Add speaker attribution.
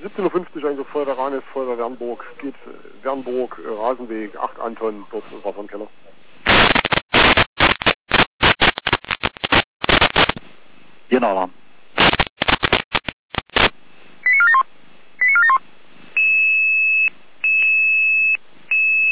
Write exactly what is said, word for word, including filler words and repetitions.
Speaker 1: siebzehn Uhr fünfzig, also Feuerwehr Ranis, Feuerwehr Wernburg, geht äh, Wernburg, äh, Rasenweg, acht Anton, dort ist Wasser im Keller.
Speaker 2: Genau.